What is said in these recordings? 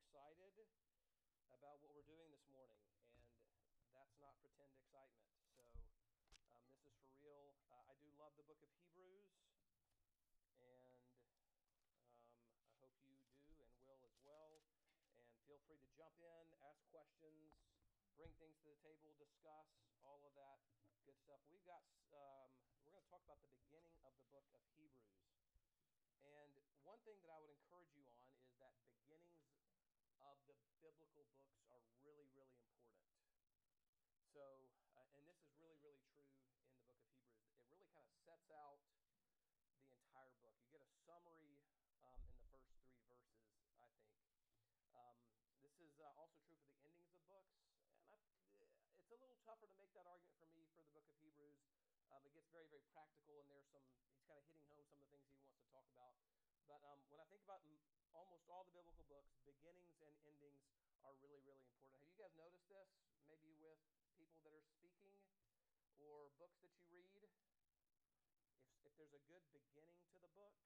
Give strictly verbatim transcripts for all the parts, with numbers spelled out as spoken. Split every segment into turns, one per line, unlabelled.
excited about what we're doing this morning, and that's not pretend excitement. So um, this is for real. Uh, I do love the book of Hebrews, and um, I hope you do and will as well. And feel free to jump in, ask questions, bring things to the table, discuss all of that good stuff. We've got um, we're going to talk about the beginning of the book of Hebrews. And one thing that I would encourage you on is that beginnings of the biblical books are really, really important. So, uh, and this is really, really true in the book of Hebrews. It really kind of sets out the entire book. You get a summary um, in the first three verses, I think. Um, this is uh, also true for the endings of books. And I, it's a little tougher to make that argument for me for the book of Hebrews. Um, it gets very, very practical, and there's some, he's kind of hitting home some of the things he wants to talk about. But um, when I think about m- almost all the biblical books, beginnings and endings are really, really important. Have you guys noticed this? Maybe with people that are speaking or books that you read? If, if there's a good beginning to the book,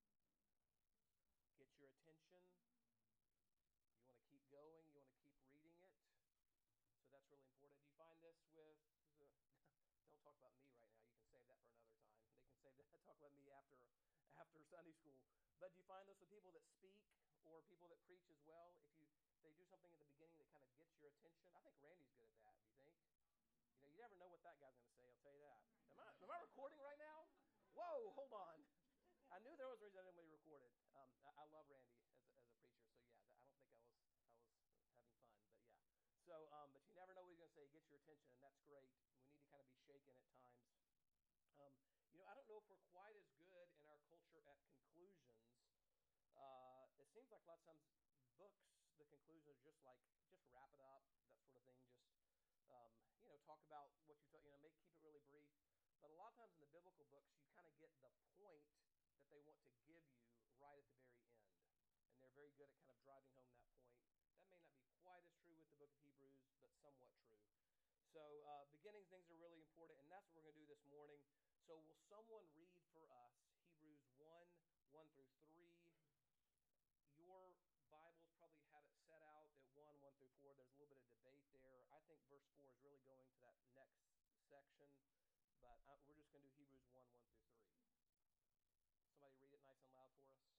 get your attention. You want to keep going. You want to keep reading it. So that's really important. Do you find this with... Uh, Don't talk about me right now. You can save that for another time. They can save that. Talk about me after after Sunday school. But do you find this with people that speak or people that preach as well? If you if they do something at the beginning that kind of gets your attention, I think Randy's good at that. Do you think? You know, you never know what that guy's going to say. I'll tell you that. Am I am I recording right now? Whoa, hold on. I knew there was a reason I didn't want to record it. Um, I, I love Randy as a, as a preacher. So yeah, I don't think I was I was having fun, but yeah. So, um, but you never know what he's going to say. He gets your attention, and that's great. We need to kind of be shaken at times. Um, you know, I don't know if we're quite as good in our culture at conclusions. Uh, it seems like a lot of times books, the conclusions are just like, just wrap it up, that sort of thing. Just, um, you know, talk about what you thought, you know, make keep it really brief. But a lot of times in the biblical books, you kind of get the point that they want to give you right at the very end. And they're very good at kind of driving home that point. That may not be quite as true with the book of Hebrews, but somewhat true. So uh, beginning things are really important, and that's what we're going to do this morning. So will someone read for us Hebrews one, one through three? Your Bibles probably had it set out at one, one through four. There's a little bit of debate there. I think verse four is really going to that next section, but I, we're just going to do Hebrews one, one through three. Somebody read it nice and loud for us.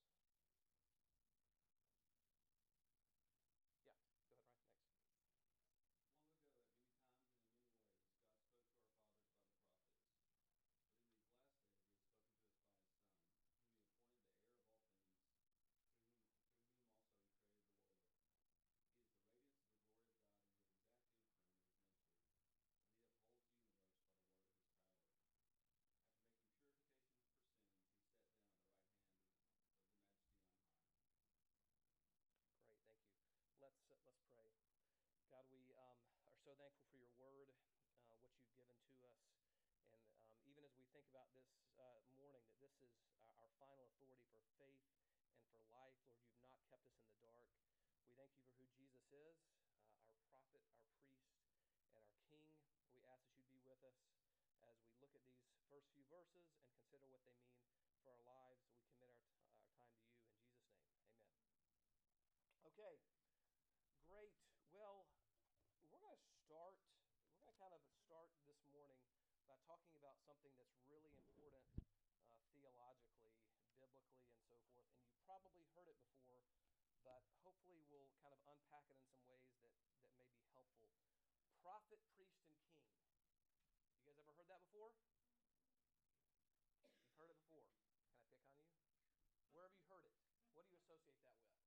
Yeah, go ahead, Ryan. Next.
Long ago, at many times and in many ways, God spoke to our fathers by the prophets. But in these last days, he has spoken to us by his Son, whom he appointed the heir of all things, through whom, through whom also he created the world. He is the radiance of the glory of God and the exact imprint of his nature, and he upholds the universe by the word of his power. After making purification for sins, he sat down at the right hand of, of the Majesty on high.
Great, thank you. Let's uh, let's pray. God, we um, are so thankful for your word, uh, what you've given to us. And um, even as we think about this uh, morning, that this is our final authority for faith and for life, Lord, you've not kept us in the dark. We thank you for who Jesus is, uh, our prophet, our priest, and our king. We ask that you'd be with us as we look at these first few verses and consider what they mean for our lives. We commit our, t- our time to you in Jesus' name. Amen. Okay. Great. Well, we're going to start, we're going to kind of start this morning by talking about something that's really important uh, theologically, biblically, and so forth. And you probably heard it before, but hopefully we'll kind of unpack it in some ways that, that may be helpful. Prophet, priest, and king. You guys ever heard that before? You've heard it before. Can I pick on you? Where have you heard it? What do you associate that with?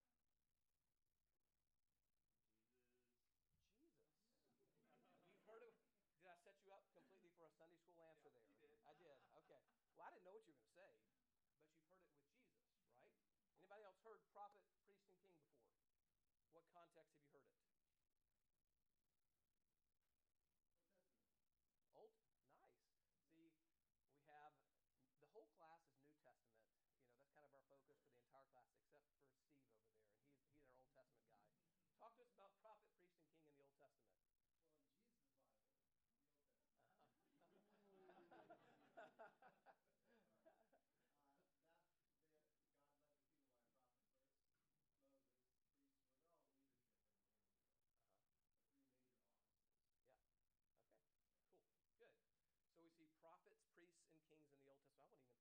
Jesus. You've heard it. Did I set you up completely for a Sunday school answer
Yeah,
there?
you did.
I did. Okay. Well, I didn't know what you were going to say, but you've heard it with Jesus, right? Anybody else heard prophet, priest, and king before? What context have you heard it?
Old Testament.
Old? Nice. See, we have the whole class is New Testament. You know, that's kind of our focus for the entire class, except for Steve over there, and he's he's our Old Testament guy. Talk to us about prophet, priest, and king in the Old Testament.
Well, in Jesus' Bible, the Old Testament, uh, that's the, God led the people by a prophet first. Moses, priests were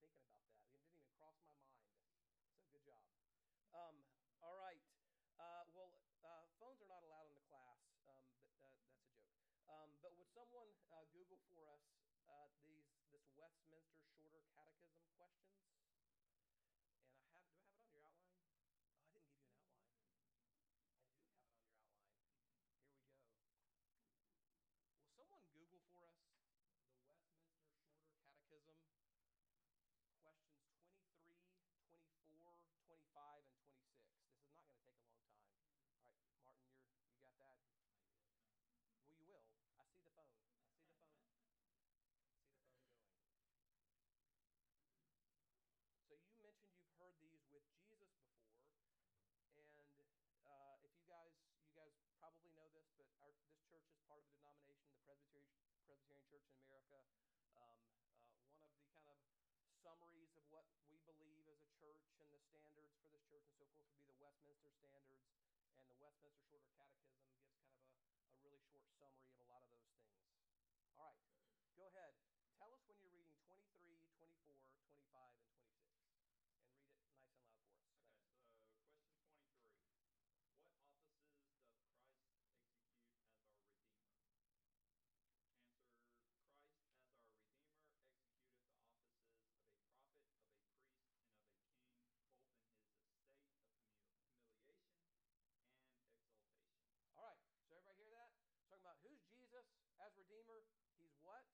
thinking about that. It didn't even cross my mind. So good job. Um, all right. Uh, well, uh, phones are not allowed in the class. Um, but, uh, that's a joke. Um, but would someone uh, Google for us uh, these this Westminster Shorter Catechism questions? And I have. Do I have it on your outline? Oh, I didn't give you an outline. I do have it on your outline. Here we go. Will someone Google for us the Westminster Shorter Catechism questions twenty-three, twenty-four, twenty-five, and twenty-six? This is not going to take a long time. All right, Martin, you're you got that?
Not yet, no.
Well, you will. I see the phone. I see the phone. I see the phone going. So you mentioned you've heard these with Jesus before, and uh, if you guys you guys probably know this, but our this church is part of a denomination, the Presbyterian Presbyterian Church in America. Um, uh, one of the kind of summaries of what we believe as a church and the standards for this church and so forth would be the Westminster Standards, and the Westminster Shorter Catechism gives kind of a, a really short summary of a lot of those things. All right, go ahead. Tell us when you're reading twenty-three, twenty-four, twenty-five, and twenty-six. And read it nice and loud for us.
Okay,
Thanks.
so question twenty-three. What offices doth Christ execute as our Redeemer? Answer, Christ as our Redeemer executeth the offices of a prophet, of a priest, and of a king, both in his estate of humil- humiliation and exaltation.
All right, so everybody hear that? Talking about who's Jesus as Redeemer? He's what?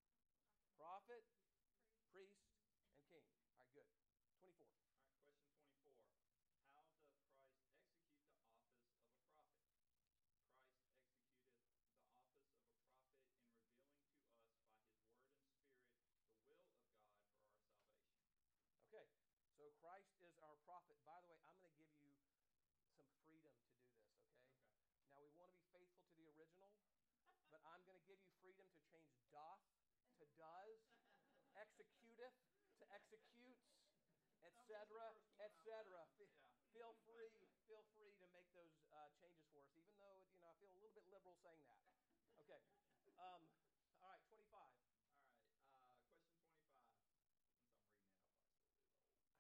Prophet, priest, and king. All right, good. twenty-four.
All right, question twenty-four. How doth Christ execute the office of a prophet? Christ executeth the office of a prophet in revealing to us by his word and spirit the will of God for our salvation.
Okay, so Christ is our prophet. By the way, I'm going to give you some freedom to do this, okay?
Okay.
Now, we want to be faithful to the original, but I'm going to give you freedom to change doth to does, executeth to executes, et cetera, et cetera.
Yeah.
Feel free, feel free to make those uh, changes for us, even though, you know, I feel a little bit liberal saying that. Okay. Um, all right, twenty-five.
All right, uh, question twenty-five. Since I'm reading it, I'll probably still do the whole.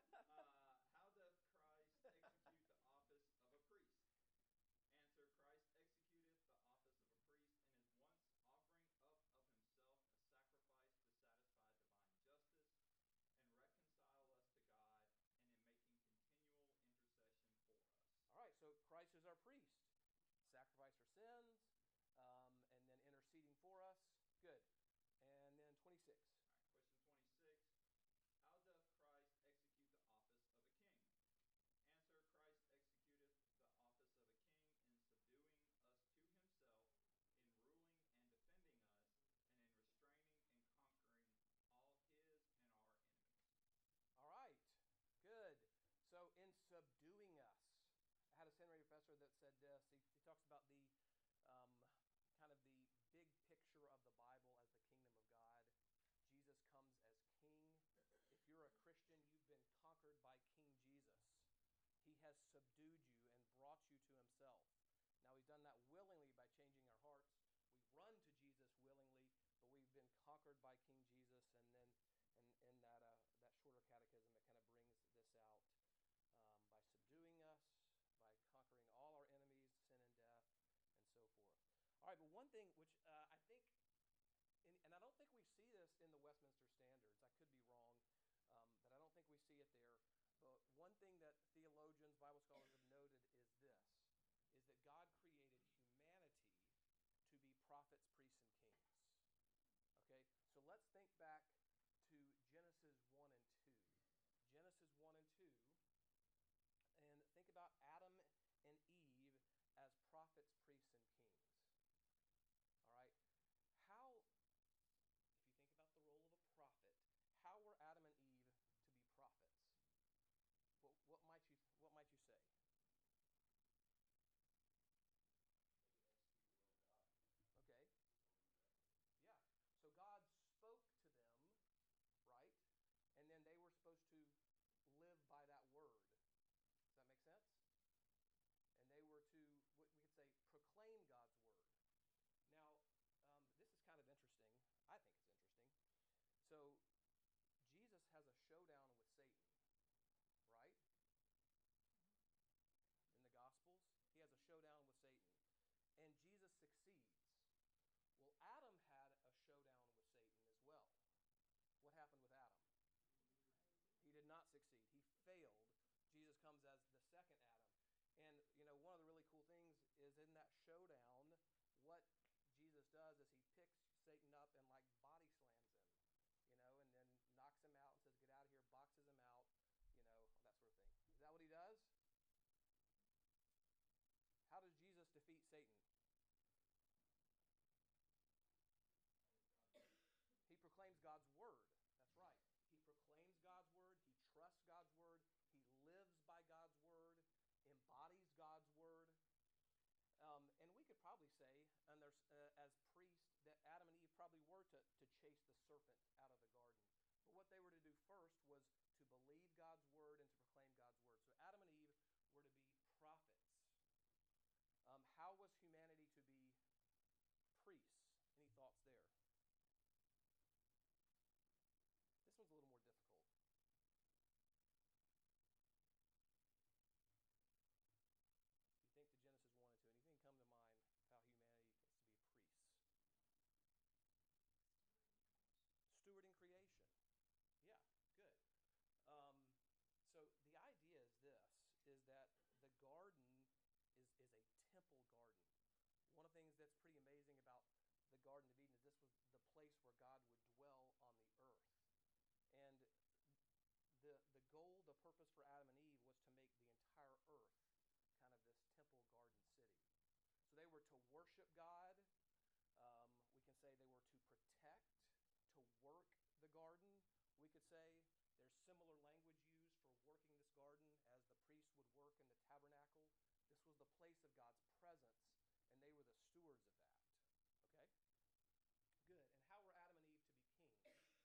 uh, how doth Christ execute the office of a priest? Answer, Christ executeth the office of a priest and is once offering up of himself a sacrifice to satisfy divine justice and reconcile us to God, and in making continual intercession for us.
All right, so Christ is our priest. Sacrifice for sins, um, and then interceding for us. Good. And then twenty-six.
All right, question twenty-six. How doth Christ execute the office of a king? Answer, Christ executeth the office of a king in subduing us to himself, in ruling and defending us, and in restraining and conquering all his and our enemies.
All right, good. So in subduing us, I had a seminary professor that said this. He, he talks about the um, kind of the big picture of the Bible as the kingdom of God. Jesus comes as king. If you're a Christian, you've been conquered by King Jesus. He has subdued you and brought you to himself. Now, we've done that willingly by changing our hearts. We run to Jesus willingly, but we've been conquered by King Jesus. And then in, in that, uh, that shorter catechism, it kind of brings this out um, by subduing us, by conquering all our enemies, sin and death, and so forth. All right, but one thing which uh, I think, in, and I don't think we see this in the Westminster Standards. I could be wrong, um, but I don't think we see it there. But one thing that theologians, Bible scholars have noted is this, is that God created humanity to be prophets, priests, and kings. Okay, so let's think back to Genesis one and two. Genesis one and two, and think about Adam and Eve as prophets, priests, and kings. All right, how, if you think about the role of a prophet, how were Adam and Eve to be prophets? What, what might you what might you say?
They could execute the will of God.
Okay.
Perform it correctly.
Yeah. So God spoke to them, right? And then they were supposed to live by that word. Does that make sense? And they were to, what we could say, proclaim God's word. Now, um, this is kind of interesting. I think it's interesting. So Jesus has succeed. He failed. Jesus comes as the second Adam. And, you know, one of the really cool things is in that showdown, what Jesus does is he picks Satan up and, like, body slams him, you know, and then knocks him out and says, get out of here, boxes him out, you know, that sort of thing. Is that what he does? How does Jesus defeat Satan? He proclaims God's word. That's right. He proclaims God's word. He trusts God's word. He lives by God's word, embodies God's word. Um, and we could probably say, and there's, uh, as priests, that Adam and Eve probably were to, to chase the serpent out of the garden. But what they were to do first was to believe God's word and to proclaim God's word. So Adam and Eve were to be prophets. Um, how was humanity to be priests? Any thoughts there? This one's a little more difficult. If you think the Genesis one and two, anything come to mind of how humanity is to be priests? Stewarding creation. Yeah, good. Um, so the idea is this, is that the garden is, is a temple garden. One of the things that's pretty amazing about the Garden of Eden is this was the place where God would dwell on the earth. And the, the goal, the purpose for Adam and Eve was to make the entire earth kind of this temple garden city. So they were to worship God. Um, we can say they were to protect, to work the garden. We could say there's similar language used for working this garden as the priests would work in the tabernacle. This was the place of God's presence, and they were the stewards of that. Okay? Good. And how were Adam and Eve to be kings?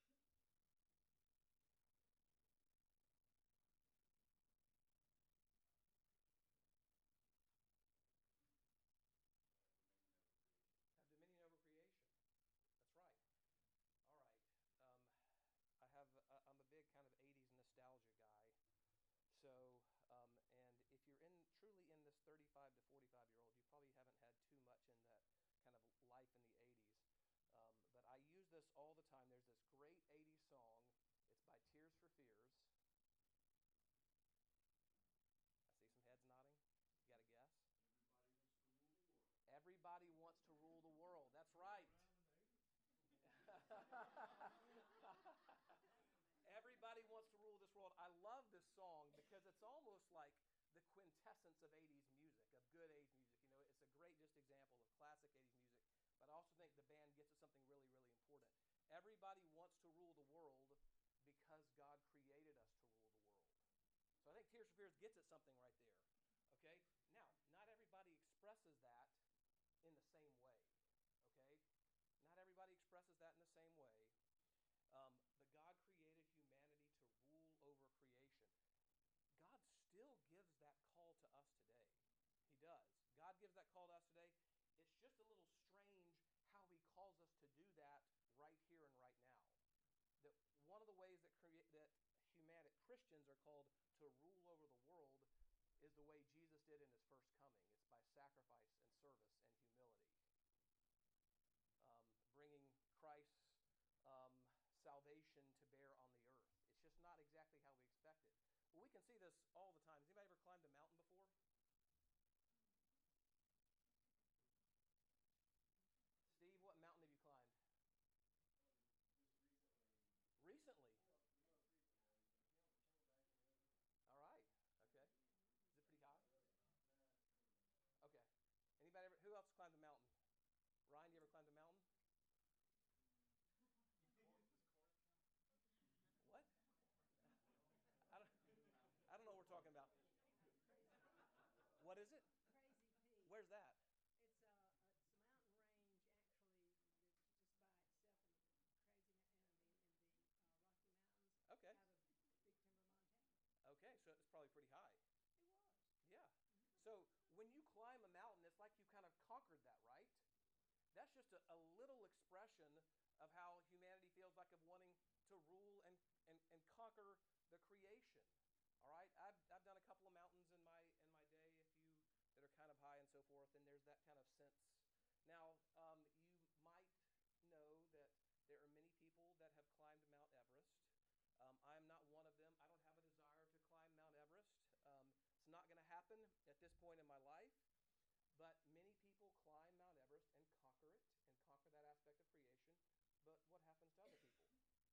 Have dominion over creation. That's right. All right. Um, I have. A, I'm a big kind of eighties nostalgia guy. So, um, and if you're in truly in this thirty-five to forty-five year old, you probably haven't had too much in that kind of life in the eighties. Um, but I use this all the time. There's this great eighties song. It's by Tears for Fears. I see some heads nodding. You got a guess?
Everybody wants to rule the world.
Everybody wants to rule the world. That's right. Everybody wants to rule this world. I love this song because it's almost like the quintessence of eighties music, of good eighties music. You know, it's a great just example of classic eighties music, but I also think the band gets at something really, really important. Everybody wants to rule the world because God created us to rule the world. So I think Tears for Fears gets at something right there. Okay? Now, not everybody expresses that in the same way. Okay? Not everybody expresses that in the same way. Um, but God created humanity to rule over creation. God still gives that call to us today. He does. God gives that call to us today. It's just a little strange how he calls us to do that right here and right now. That one of the ways that create that humanity, Christians are called to rule over the world is the way Jesus did in his first coming. It's by sacrifice and service and humility. Um, bringing Christ's um, salvation to bear on the earth. It's just not exactly how we expect it. Well, we can see this all the time. Has anybody ever climbed a mountain before? Steve, what mountain have you climbed?
Um, just recently.
Recently?
Well, the most recent one, the camel, Camelback in Arizona.
All right. Okay. Is it pretty high?
Nah, it's medium.
Okay. Anybody ever? Who else climbed a mountain? Ryan, you ever climbed a mountain?
Does Corinth count?
What? I don't. I don't know what we're talking about. What is it?
Crazy Peak.
Where's that?
It's a, a it's a mountain range actually that's just by itself in the Crazy in the in the uh, Rocky Mountains.
Okay.
Out of Big Timber, Montana.
Okay, so it's probably pretty high.
It was.
Yeah. So when you climb a mountain, it's like you kind of conquered that, right? That's just a, a little expression of how humanity feels like of wanting to rule and, and, and conquer the creation. All right? I've, I've done a couple of mountains in my in my day, a few that are kind of high and so forth, and there's that kind of sense. Now, um, you might know that there are many people that have climbed Mount Everest. Um, I'm not one of them. I don't have a desire not going to happen at this point in my life, but many people climb Mount Everest and conquer it and conquer that aspect of creation. But what happens to other people?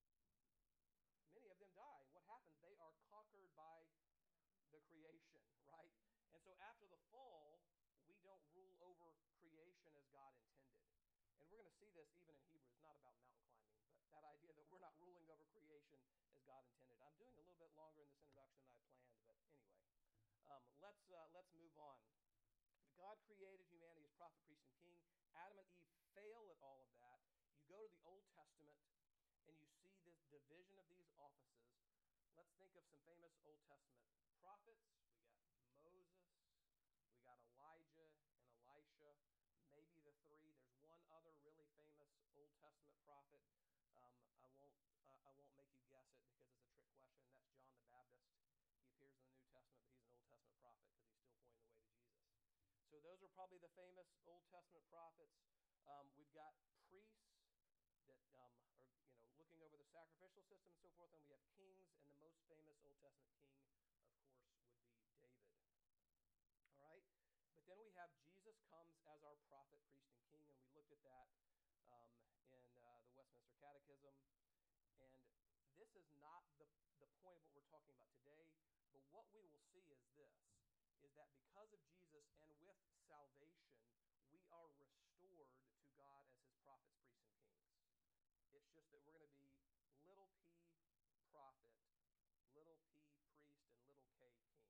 Many of them die. What happens? They are conquered by the creation, right? And so after the fall, we don't rule over creation as God intended. And we're going to see this even in Hebrews, not about mountain climbing, but that idea that we're not ruling over creation as God intended. I'm doing a little bit longer in this introduction than I planned, but anyway, um, let's uh, let's move on. God created humanity as prophet, priest, and king. Adam and Eve fail at all of that. You go to the Old Testament, and you see this division of these offices. Let's think of some famous Old Testament prophets. We got Moses, we got Elijah and Elisha, maybe the three. There's one other really famous Old Testament prophet. Um, I won't uh, I won't make you guess it because it's a trick question. That's John the Baptist. He appears in the New Testament, but he's an Old Testament prophet because he's still pointing the way to Jesus. So those are probably the famous Old Testament prophets. Um, we've got priests that um, are, you know, looking over the sacrificial system and so forth, and we have kings, and the most famous Old Testament king, of course, would be David. All right? But then we have Jesus comes as our prophet, priest, and king, and we looked at that um, in uh, the Westminster Catechism. And this is not the, the point of what we're talking about today, but what we will see is this, is that because of Jesus and with salvation, we are restored to God as his prophets, priests, and kings. It's just that we're going to be little p prophet, little p priest, and little k king.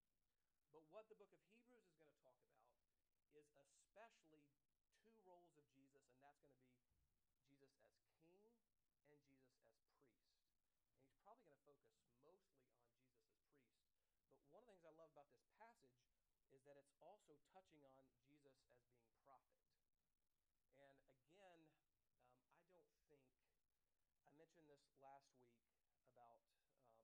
But what the book of Hebrews is going to talk about is especially two roles of Jesus, and that's going to be Jesus as king and Jesus as priest. And he's probably going to focus mostly on Jesus as priest. But one of the things I love about this passage is that it's also touching on Jesus as being prophet. And again, um, I don't think, I mentioned this last week about um,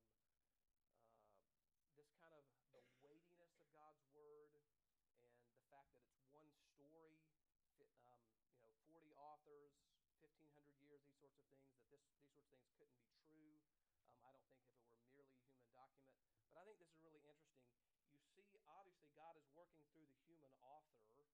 uh, this kind of the weightiness of God's word and the fact that it's one story, um, you know, forty authors, fifteen hundred years, these sorts of things, that this, these sorts of things couldn't be true. Um, I don't think if it were merely a human document. But I think this is really interesting. You see, obviously, God is working through the human author,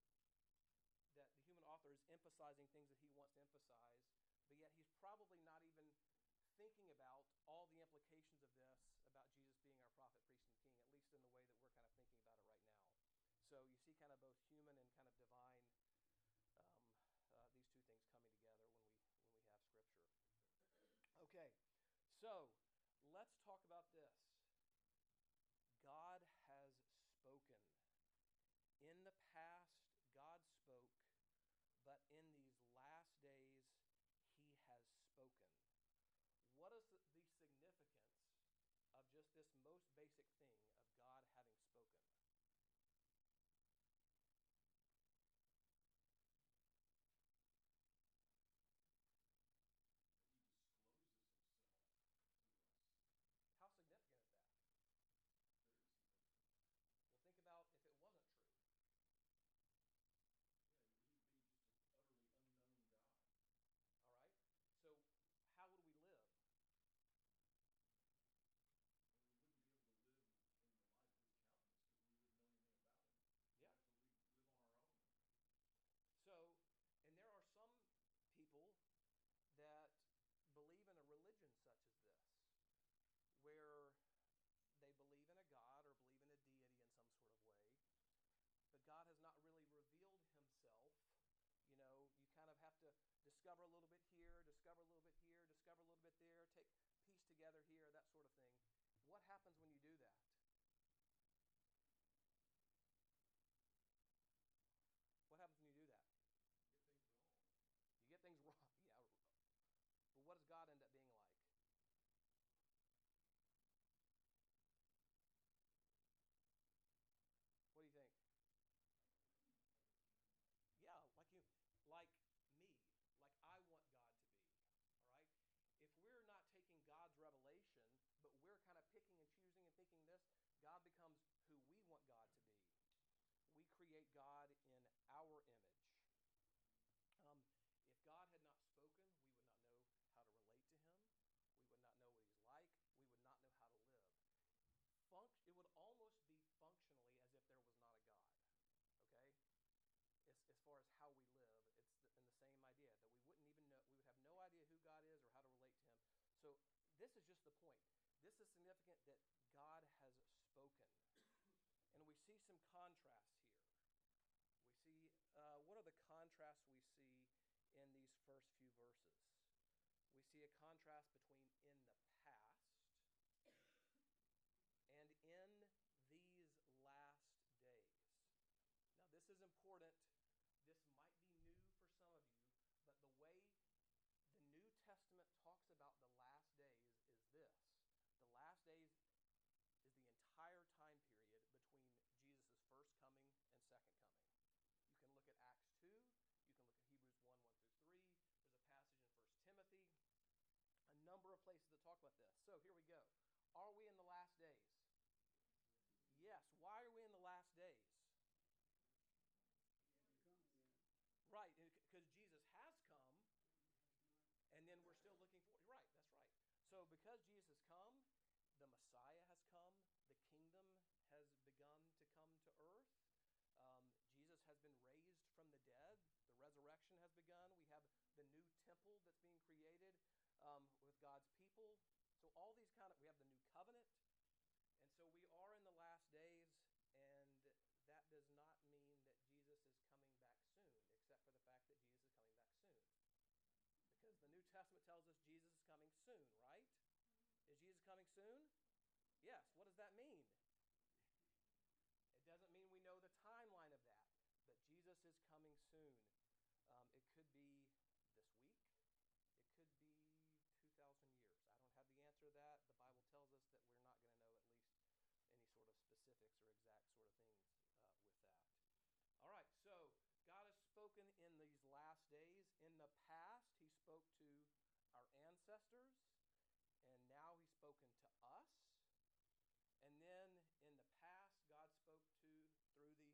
that the human author is emphasizing things that he wants to emphasize, but yet he's probably not even thinking about all the implications of this, about Jesus being our prophet, priest, and king, at least in the way that we're kind of thinking about it right now. So you see kind of both human and kind of divine, um, uh, these two things coming together when we when we have Scripture. Okay, so let's talk about this. God has spoken. In the past, God spoke, but in these last days, he has spoken. What is the, the significance of just this most basic thing of God having spoken?
That he discloses himself to us.
How significant is that?
Very significant.
Well, think about if it wasn't true.
Yeah, he would be just an utterly unknown God.
All right? So how would we live?
Well, we wouldn't be able to live in the life of his countenance because we wouldn't know anything about him.
Yeah.
So we'd live on our own.
So, and there are some people that believe in a religion such as this, where they believe in a God or believe in a deity in some sort of way, but God has not really revealed himself. You know, you kind of have to discover a little bit here, discover a little bit here, discover a little bit there, take piece together here, that sort of thing. What happens when you do that? What happens when you do that?
You get things wrong.
You get things wrong. Yeah. But what does God end up being like? What do you think? Yeah, like you, like me, like I want God to be. All right? If we're not taking God's revelation, but we're kind of picking and choosing and thinking this, God becomes who we want God to be. We create God in our image. Um, if God had not spoken, we would not know how to relate to him. We would not know what he's like. We would not know how to live. Func- it would almost be functionally as God is or how to relate to him. So this is just the point. This is significant that God has spoken. And we see some contrasts here. We see, uh, what are the contrasts we see in these first few verses? We see a contrast between in the past and in these last days. Now, this is important. This might be new for some of you, but the way the New Testament talks about the last days is this. The last days is the entire time period between Jesus' first coming and second coming. You can look at Acts two. You can look at Hebrews one, one through three. There's a passage in First Timothy. A number of places that talk about this. So here we go. Are we in the last days? Yes. Why are we in the last days?
He hasn't come yet.
Right, because Jesus has come, and then we're still looking for. Right, that's right. So because Jesus has come, the Messiah has come, the kingdom has begun to come to earth. Um, Jesus has been raised from the dead. The resurrection has begun. We have the new temple that's being created um, with God's people. So all these kind of, we have the new covenant. And so we are in the last days, and that does not mean that Jesus is coming back soon, except for the fact that Jesus is coming back soon. Because the New Testament tells us Jesus is coming soon, right? Is Jesus coming soon? Yes. What does that mean? It doesn't mean we know the timeline of that, but Jesus is coming soon. Um, it could be this week. It could be two thousand years. I don't have the answer to that. The Bible tells us that we're not going to know at least any sort of specifics or exact sort of things uh, with that. All right, so God has spoken in these last days. In the past, he spoke to our ancestors, and now he's spoken to us. And then in the past, God spoke to through the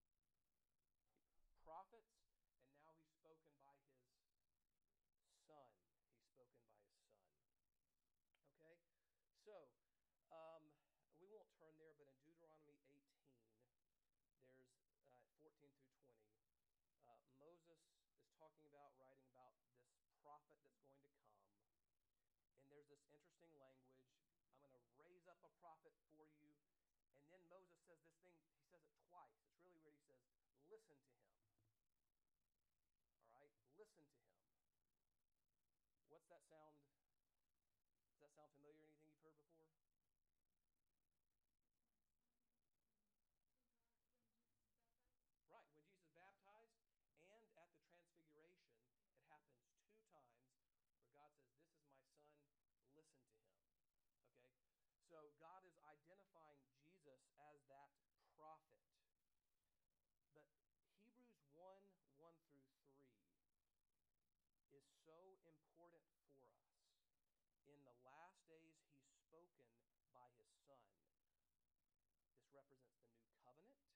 prophets, and now he's spoken by his Son. He's spoken by his Son. Okay? So, um, we won't turn there, but in Deuteronomy eighteen, there's uh, fourteen through twenty, uh, Moses is talking about, writing about this prophet that's going to come. And there's this interesting language. I'm going to raise up a prophet for you. And then Moses says this thing, he says it twice. It's really weird. He says, listen to him. All right? Listen to him. What's that sound? Does that sound familiar? Anything you've heard before?
When Jesus was baptized?
Right. When Jesus is baptized and at the transfiguration, it happens two times where God says, this is my son, listen to him. Okay? So God is identifying Jesus as that prophet. But Hebrews one, one through three is so important for us. In the last days, he's spoken by his Son. This represents the new covenant.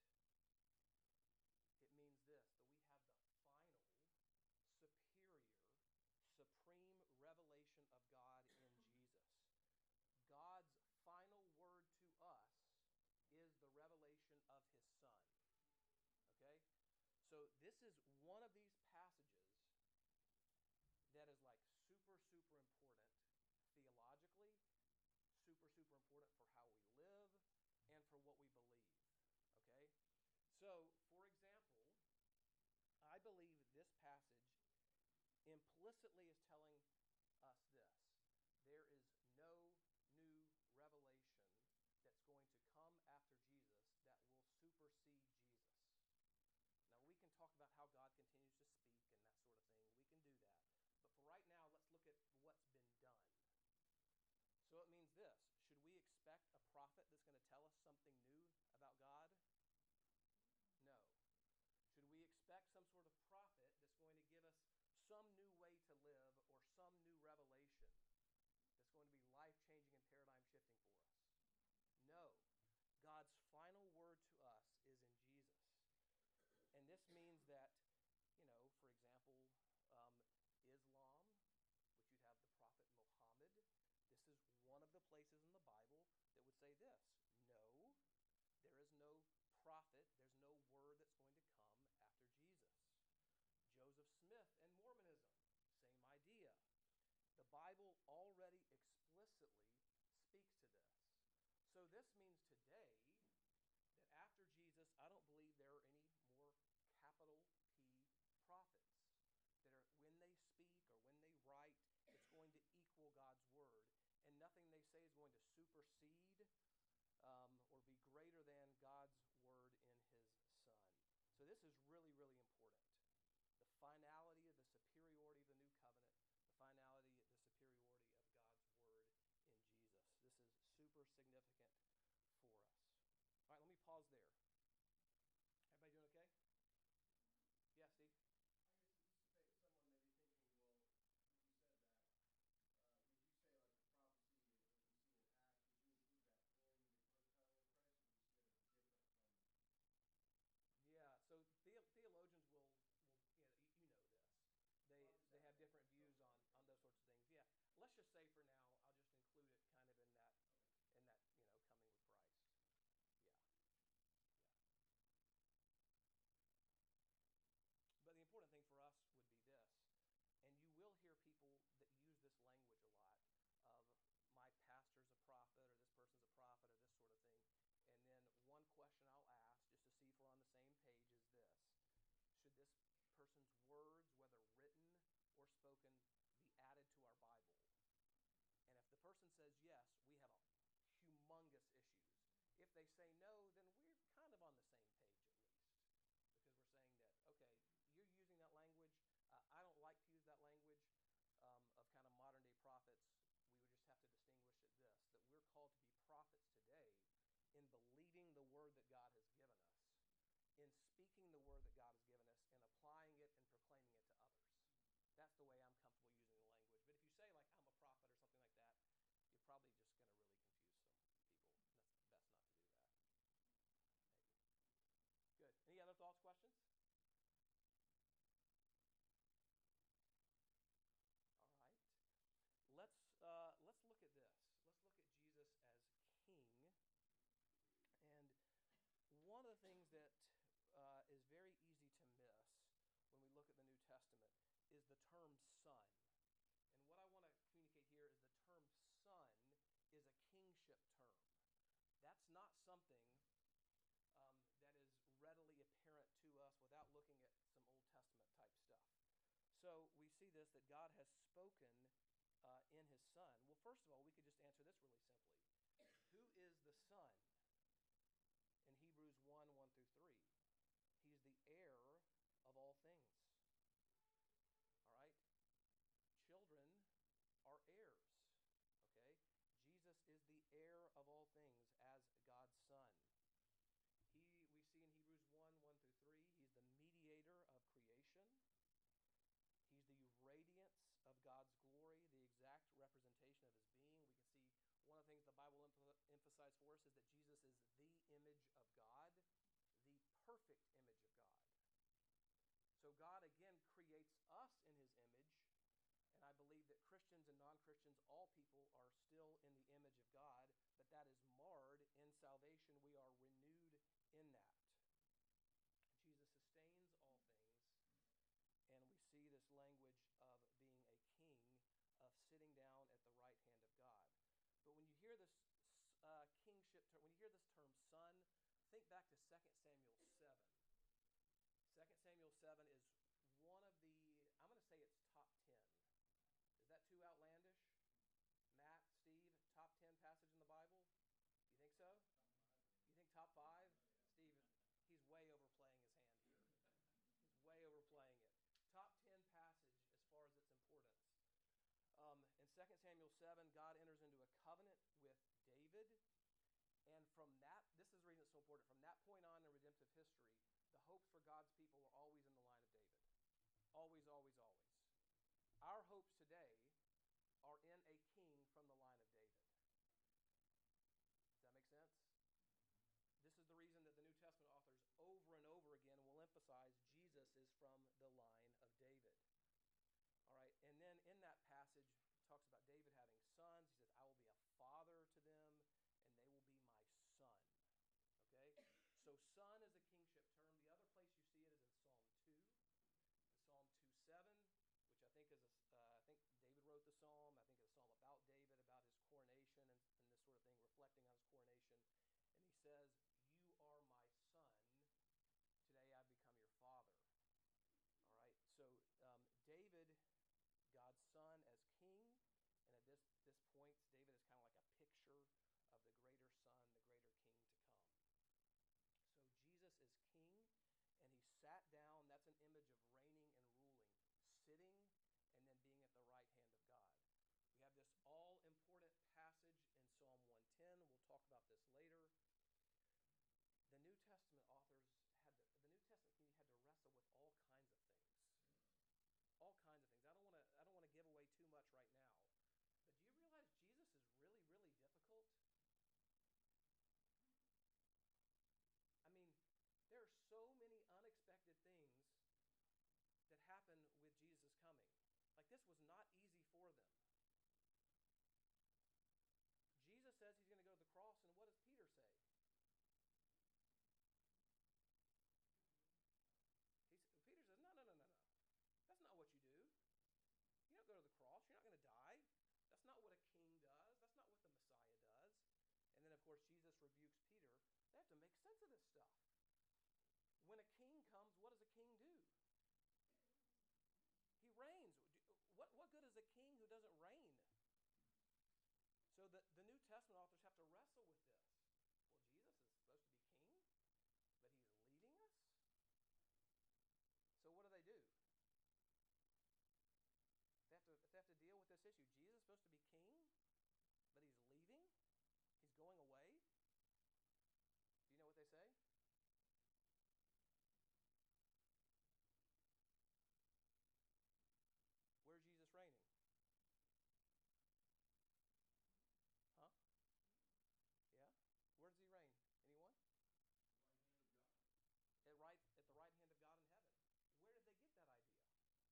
It means this, that we have the final, superior, supreme revelation of God in Jesus. God's final word to us is the revelation of his Son. Okay? So this is one of these passages that is like super, super important theologically, super, super important for how we live, and for what we believe. Okay? So, for example, I believe this passage implicitly is telling us this. There is no new revelation that's going to come after Jesus that will supersede Jesus. Now, we can talk about how God continues to speak and that sort of thing. We can do that. But for right now, let's look at what's been done. So it means this. Should we expect a prophet that's going to tell us something new about God? No. Should we expect some sort of prophet that's going to give us some new way to live or some new revelation that's going to be life-changing and paradigm-shifting for us? No. God's final word to us is in Jesus. And this means that, you know, for example, um, Islam, which you'd have the prophet Muhammad, this is one of the places in the Bible that would say this. No, there is no prophet, there's no word that's going to come after Jesus. Joseph Smith and Mormonism, same idea. Bible already explicitly speaks to this. So this means today that after Jesus, I don't believe there are any more capital P prophets that are, when they speak or when they write, it's going to equal God's word. And nothing they say is going to supersede um, or be greater than God's word in his Son. So this is really, really important. The finality of the superiority of the new covenant, the finality, the superiority of God's word in Jesus. This is super significant for us. All right, let me pause there. Everybody doing okay? Yeah, Steve?
I guess if you say someone may be thinking, well, since you said that, uh, would you say like the prophecy that we see in Acts, would you include that in the first coming of Christ, or do you see that as different from?
Yeah, so the, theologians will, will you know, you know this. They,
Well, I'm just
they have
asking,
different
like,
views
so-
on, on those sorts of things. Yeah, let's just say for now, I'll just include it kind of in that,
Okay.
in that, you know, coming with Christ. Yeah, yeah. But the important thing for us would be this, and you will hear people that use this language a lot of my pastor's a prophet or this person's a prophet or this sort of thing. And then one question I'll ask just to see if we're on the same page is this. Should this person's words, whether written or spoken, be added to our Bible? And if the person says yes, we have a humongous issues. If they say no, then we're kind of on the same page at least. Because we're saying that, okay, you're using that language. Uh, I don't like to use that language um, of kind of modern day prophets. We would just have to distinguish it this, that we're called to be prophets today in believing the word that God has given us, in speaking the word that God has given us, and applying it and proclaiming it to others. That's the way I'm comfortable using the language. But if you say, like, I'm a prophet or something like that, you're probably just going to really confuse some people. And that's best not to do that. Maybe. Good. Any other thoughts, questions? All right. Let's, uh, let's look at this. Let's look at Jesus as king. And one of the things that uh, is very easy to miss when we look at the New Testament is the term son. And what I want to communicate here is the term son is a kingship term. That's not something um, that is readily apparent to us without looking at some Old Testament type stuff. So we see this, that God has spoken uh, in his Son. Well, first of all, we could just answer this really simply. Who is the Son? In Hebrews one, one through three. He's the heir of all things. All right? Children are heirs. Okay? Jesus is the heir of all things as God's Son. He, we see in Hebrews one, one through three, he's the mediator of creation. He's the radiance of God's glory, the exact representation of his being. We can see one of the things the Bible emph- emphasizes for us is that Jesus is the image of God, the perfect image of God. So God, again, creates us in his image, and I believe that Christians and non-Christians, all people, are still in the image of God, but that is marred in salvation. We are renewed in that. Jesus sustains all things, and we see this language of being a king, of sitting down at the right hand of God. But when you hear this uh, kingship term, when you hear this term son, think back to Second Samuel seven. Second Samuel seven is one of the, I'm going to say it's top ten. Is that too outlandish? Matt, Steve, top ten passage in the Bible? You think so? You think top five? Steve, he's way overplaying his hand here. He's way overplaying it. Top ten passage as far as its importance. Um, in Second Samuel seven, God enters into a covenant with David. And from that, this is the reason it's so important. From that point on in redemptive history, the hopes for God's people are always in the line of David. Always, always, always. Our hopes today are in a king from the line of David. Does that make sense? This is the reason that the New Testament authors over and over again will emphasize Jesus is from the line of David. All right, and then in that passage, it talks about David having sons. He says, I will be a father to them, and they will be my son. Okay? So son is a kingship term. The other place you see it is in Psalm two. In Psalm two seven, which I think is a, uh, I think David wrote the psalm. I think reflecting on his coronation. And he says, "You are my son. Today I become your father." All right. So um, David, God's son, as king. And at this, this point, David is kind of like a picture of the greater son, the greater king to come. So Jesus is king, and he sat down. That's an image of reigning and ruling, sitting and then being at the right hand of God. We have this all-important passage in Psalm one ten. We'll talk about this later. The New Testament authors had to, the New Testament community had to wrestle with all kinds of things. All kinds of things. I don't want to I don't want to give away too much right now. But do you realize Jesus is really, really difficult? I mean, there are so many unexpected things that happen with Jesus coming. Like, this was not easy for them. Jesus says he's going to go to the cross, and what does Peter say? He's, Peter says, no, no, no, no, no. That's not what you do. You don't go to the cross. You're not going to die. That's not what a king does. That's not what the Messiah does. And then, of course, Jesus rebukes Peter. They have to make sense of this stuff. When a king comes, what does a king do? He reigns. What, what good is a king who doesn't reign? So the, the New Testament authors have to wrestle with this. Well, Jesus is supposed to be king, but he's leaving us? So what do they do? They have to, if they have to deal with this issue, Jesus is supposed to be king, but he's leaving? He's going away? Do you know what they say? Where's Jesus reigning? Huh? Yeah? Where does he reign? Anyone?
The right hand of God.
At, right, at the right hand of God in heaven. Where did they get that idea?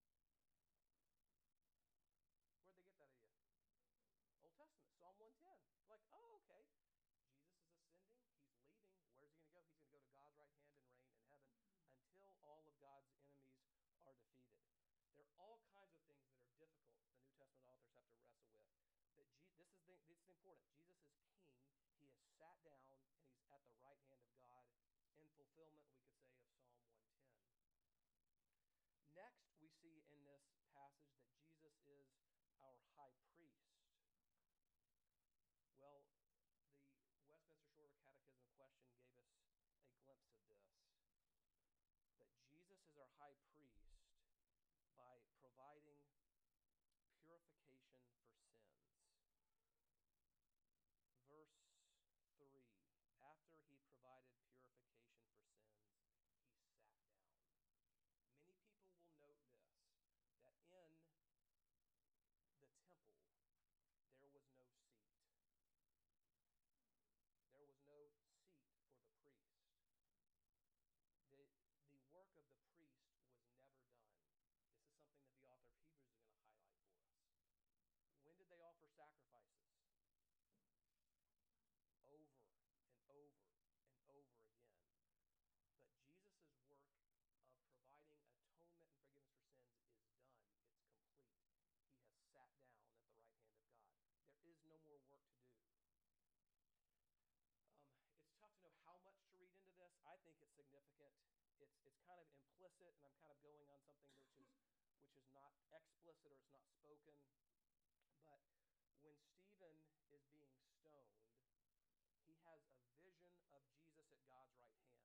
Where did they get that idea? Old Testament, Psalm one ten. It's like, oh, okay. Jesus is ascending. He's leaving. Where's he going to go? He's going to go to God's right hand and reign in heaven until all of God's enemies are defeated. There are all kinds of things that are difficult the New Testament authors have to wrestle with. That Je- this is the, this is important. Jesus is king. He has sat down and he's at the right hand of God in fulfillment, we could say, of Psalm one ten. Next, we see in this passage that Jesus is our high priest. Well, the Westminster Shorter Catechism question gave us a glimpse of this. That Jesus is our high priest by providing purification for sins. Verse three, after he provided purification for sins, he sat down. Many people will note this, that in the temple, there was no seat. There was no seat for the priest. The, the work of the priest was never done. This is something that the author of Hebrews is going to highlight for us. When did they offer sacrifices? Over and over and over again. But Jesus' work of providing atonement and forgiveness for sins is done. It's complete. He has sat down at the right hand of God. There is no more work to do. Um, it's tough to know how much to read into this. I think it's significant. It's it's kind of implicit, and I'm kind of going on something which is which is not explicit or it's not spoken. But when Stephen is being stoned, he has a vision of Jesus at God's right hand.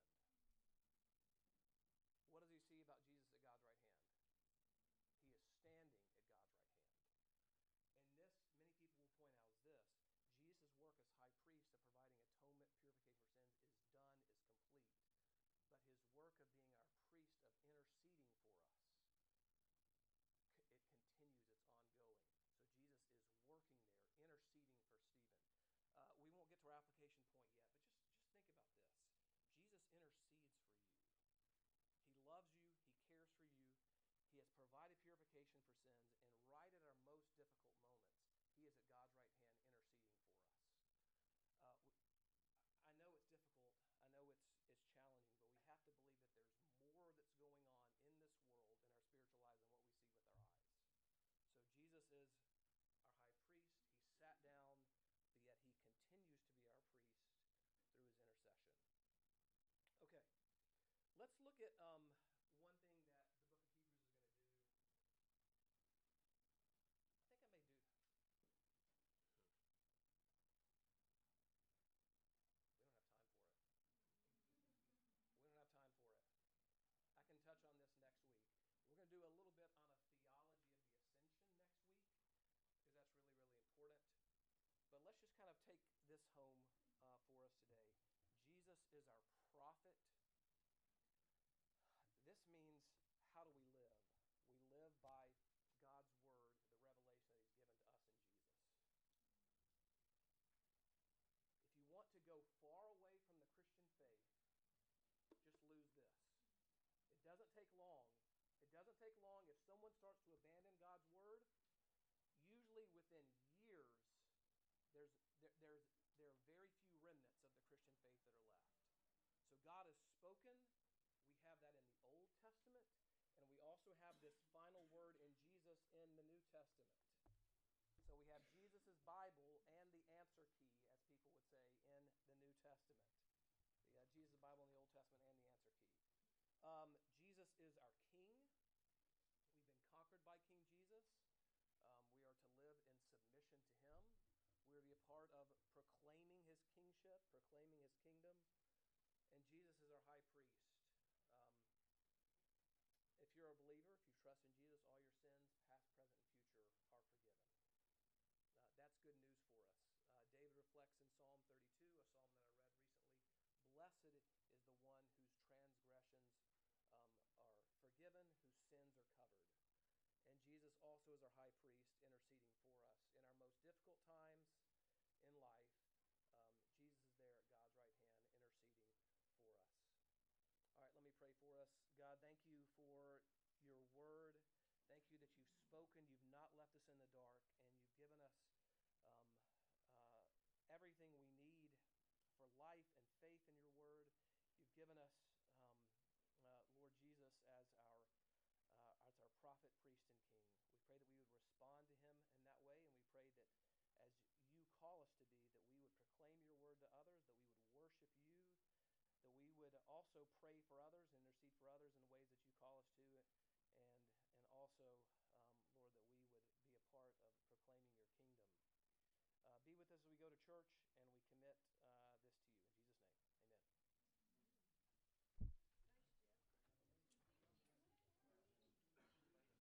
What does he see about Jesus at God's right hand? He is standing at God's right hand. And this, many people will point out, is this. Jesus' work as high priest of providing atonement, purification for sins is done, is complete. But his work of being our priest, of interceding for us, it continues, it's ongoing. So Jesus is working there, interceding for Stephen. Uh, we won't get to our application point yet, but just, just think about this. Jesus intercedes for you. He loves you. He cares for you. He has provided purification for sins, and right at our most difficult moments, he is at God's right hand interceding for us. Uh, I know it's difficult. I know it's it's challenging, but we have to believe that there's more that's going on in this world in our spiritual lives than what we see with our eyes. So Jesus is our high priest. He sat down, but yet he continues to be our let's look at um, one thing that the book of Hebrews is going to do. I think I may do. Hmm. We don't have time for it. We don't have time for it. I can touch on this next week. We're going to do a little bit on a theology of the ascension next week because that's really, really important. But let's just kind of take this home uh, for us today. Jesus is our prophet. This means, how do we live? We live by God's word, the revelation that he's given to us in Jesus. If you want to go far away from the Christian faith, just lose this. It doesn't take long. It doesn't take long if someone starts to abandon God's word. Usually within years, there's there, there's there are very few remnants of the Christian faith that are left. So God has spoken. We have that in the Old Testament, and we also have this final word in Jesus in the New Testament. So we have Jesus' Bible and the answer key, as people would say, in the New Testament. So you have Jesus' Bible in the Old Testament and the answer key. Um, Jesus is our King. We've been conquered by King Jesus. Um, we are to live in submission to him. We're to be a part of proclaiming his kingship, proclaiming his kingdom. And Jesus is our high priest. Um, if you're a believer, if you trust in Jesus, all your sins, past, present, and future, are forgiven. Uh, that's good news for us. Uh, David reflects in Psalm thirty-two, a psalm that I read recently. Blessed is the one whose transgressions um, are forgiven, whose sins are covered. And Jesus also is our high priest, interceding for us. In our most difficult times in life, um, Jesus is there at God's right hand, interceding for us. All right, let me pray for us. God, thank you for your word. Thank you that you've spoken. You've not left us in the dark, and you've given us um, uh, everything we need for life and faith in your word. You've given us, um, uh, Lord Jesus, as our uh, as our prophet, priest, and king. We pray that we would respond to him in that way, and we pray that as you call us to be, that we would proclaim your word to others, that we would worship you, that we would also pray for others, intercede for others in the ways that you call us to, and and also